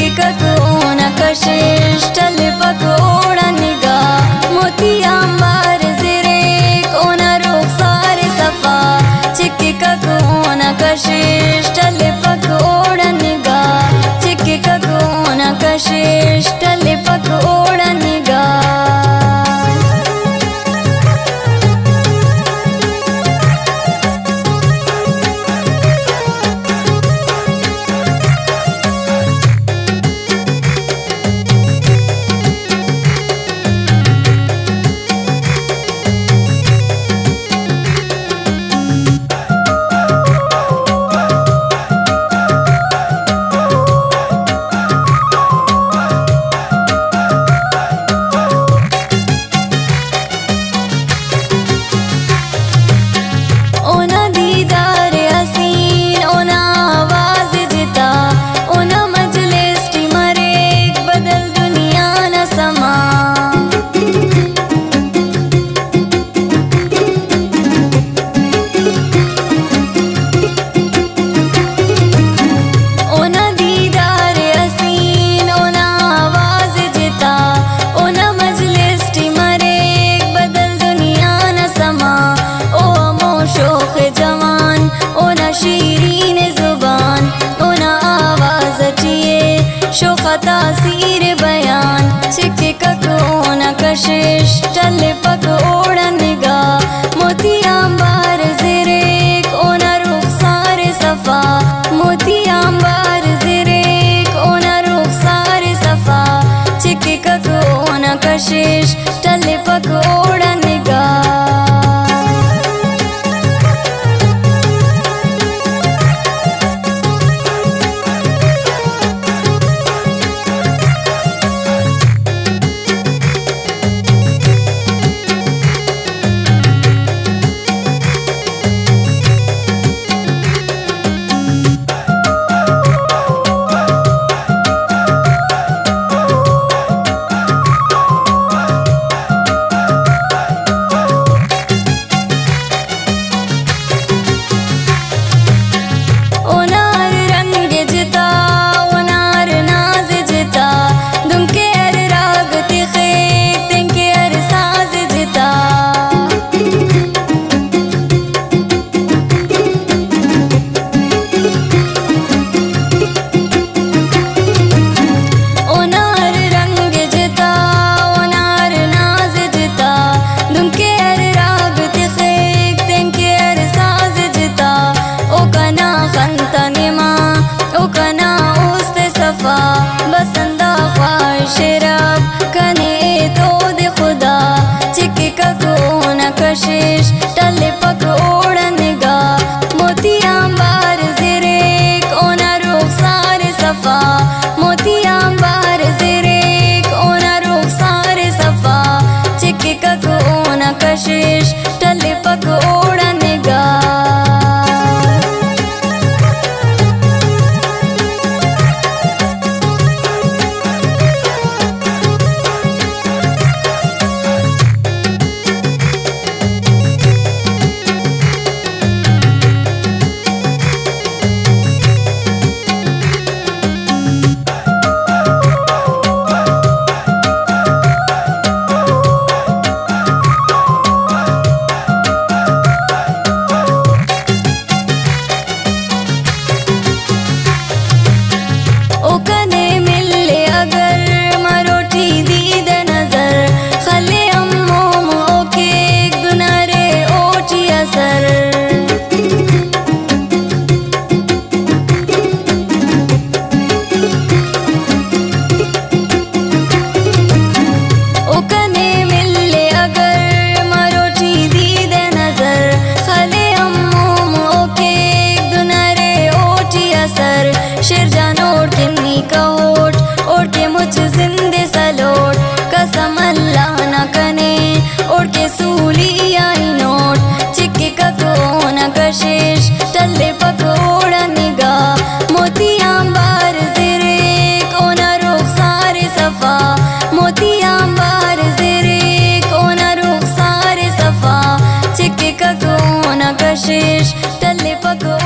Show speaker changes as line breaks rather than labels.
ककोना कशिश टल पकोड़ा निगाह मोती अंबार ज़िरे कोना रुखसार सफ़ा चिक्की ककोना कशिश टल पकोड़ा निगाह चिक्की ककोना कशिश टल पकोड़ा निगाह तासीर बयान चिक्की ककोना कशिश टल पकोड़ा निगाह मोती अंबार ज़िरे कोना रुखसार सफ़ा मोती अंबार ज़िरे कोना रुखसार सफ़ा चिक्की ककोना कशिश टल पकोड़ा निगाह बसंदा ख्वाहिश रब कने तो दे खुदा चिक्की ककोना कशिश टल पकोड़ा निगाह मोती अंबार ज़िरे कोना रुखसार सफ़ा मोती अंबार ज़िरे कोना रुखसार सफ़ा चिक्की ककोना कशिश टल पकोड़ा निगाह जिंदे सलोट कसम अल्लाह न कने उड़ के सूली आई नोट चिक्की ककोना कशिश टल पकोड़ा निगाह मोती अंबार ज़िरे कोना रुखसार सफ़ा मोती अंबार ज़िरे कोना रुखसार सफ़ा चिक्की ककोना कशिश टल पकोड़ा